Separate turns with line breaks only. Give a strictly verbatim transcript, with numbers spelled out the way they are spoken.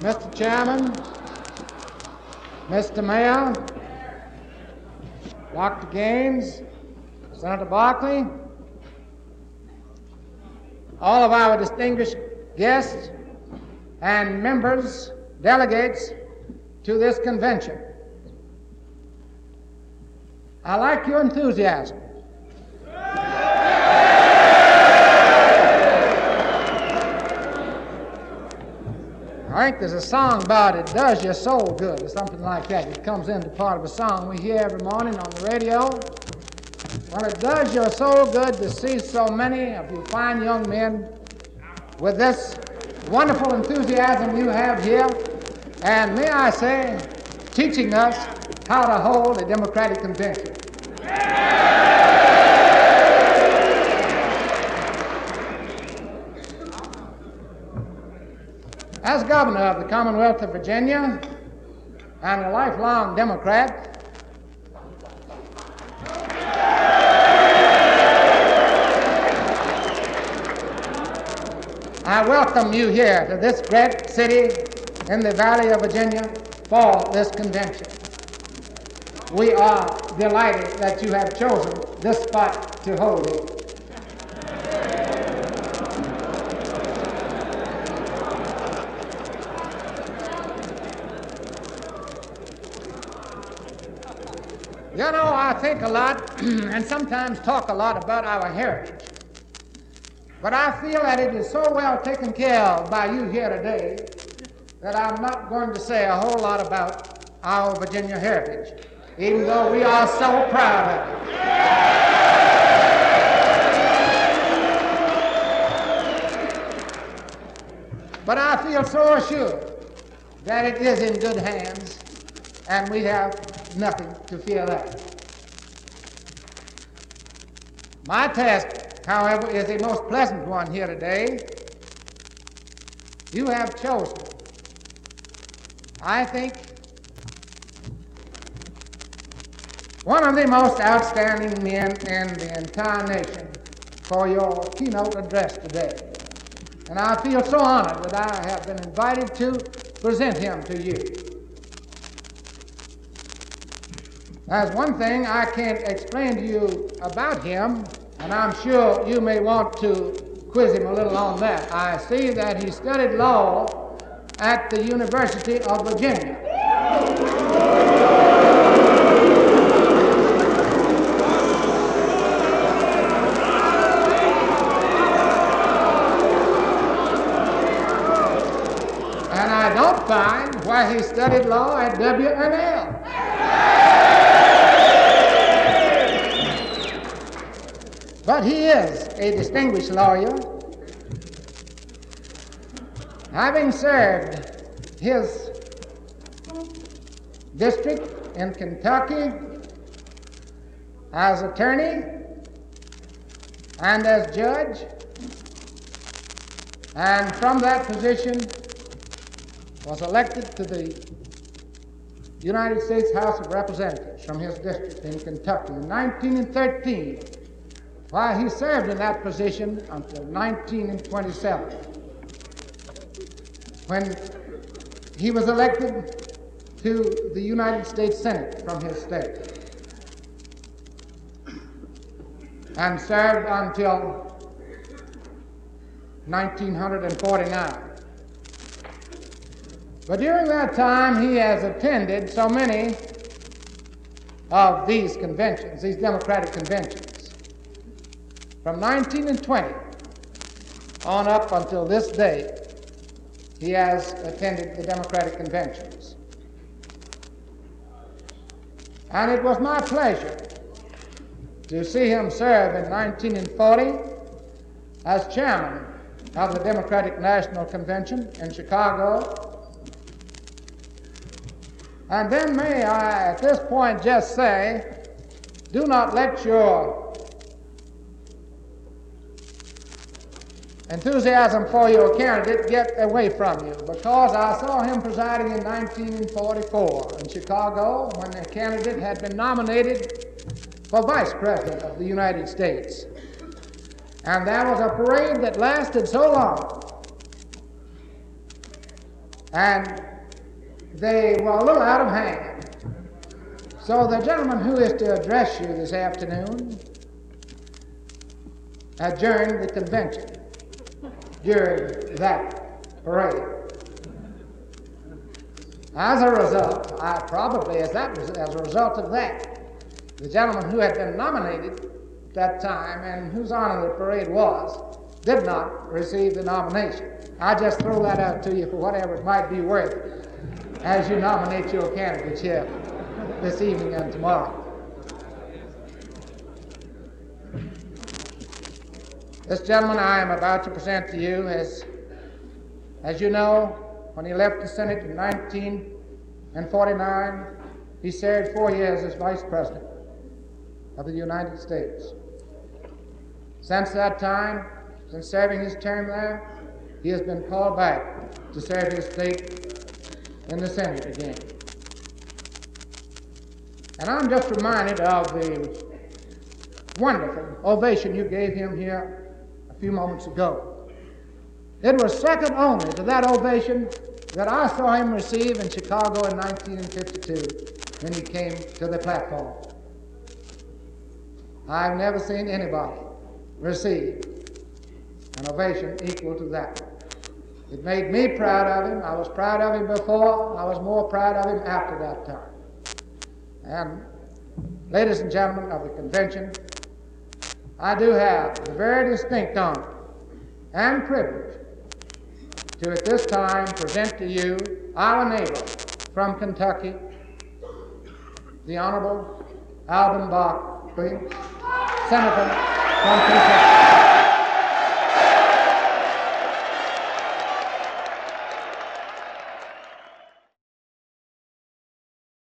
Mister Chairman, Mister Mayor, Doctor Gaines, Senator Barkley, all of our distinguished guests and members, delegates to this convention. I like your enthusiasm. I think there's a song about it, does your soul good, or something like that. It comes into part of a song we hear every morning on the radio. Well, it does your soul good to see so many of you fine young men with this wonderful enthusiasm you have here, and may I say, teaching us how to hold a democratic convention. As governor of the Commonwealth of Virginia and a lifelong Democrat, I welcome you here to this great city in the Valley of Virginia for this convention. We are delighted that you have chosen this spot to hold it. You know, I think a lot and sometimes talk a lot about our heritage. But I feel that it is so well taken care of by you here today that I'm not going to say a whole lot about our Virginia heritage, even though we are so proud of it. But I feel so assured that it is in good hands, and we have nothing to fear that. My task, however, is a most pleasant one here today. You have chosen, I think, one of the most outstanding men in the entire nation for your keynote address today. And I feel so honored that I have been invited to present him to you. There's one thing I can't explain to you about him, and I'm sure you may want to quiz him a little on that. I see that he studied law at the University of Virginia. And I don't find why he studied law at W and L. But he is a distinguished lawyer, having served his district in Kentucky as attorney and as judge, and from that position was elected to the United States House of Representatives from his district in Kentucky in nineteen thirteen. While he served in that position until nineteen twenty-seven, when he was elected to the United States Senate from his state, and served until nineteen forty-nine. But during that time, he has attended so many of these conventions, these Democratic conventions. From nineteen twenty on up until this day, he has attended the Democratic conventions. And it was my pleasure to see him serve in nineteen forty as chairman of the Democratic National Convention in Chicago. And then may I at this point just say, do not let your enthusiasm for your candidate get away from you, because I saw him presiding in nineteen forty-four in Chicago when the candidate had been nominated for Vice President of the United States. And there was a parade that lasted so long and they were a little out of hand. So the gentleman who is to address you this afternoon adjourned the convention during that parade. As a result, I probably as that was as a result of that, the gentleman who had been nominated at that time and whose honor the parade was did not receive the nomination. I just throw that out to you for whatever it might be worth as you nominate your candidates here this evening and tomorrow. This gentleman I am about to present to you has, as you know, when he left the Senate in nineteen forty-nine, he served four years as Vice President of the United States. Since that time, since serving his term there, he has been called back to serve his state in the Senate again. And I'm just reminded of the wonderful ovation you gave him here a few moments ago. It was second only to that ovation that I saw him receive in Chicago in nineteen fifty-two when he came to the platform. I've never seen anybody receive an ovation equal to that. It made me proud of him. I was proud of him before. I was more proud of him after that time. And ladies and gentlemen of the convention, I do have the very distinct honor and privilege to at this time present to you our neighbor from Kentucky, the Honorable Alvin Barkley, Senator from Kentucky.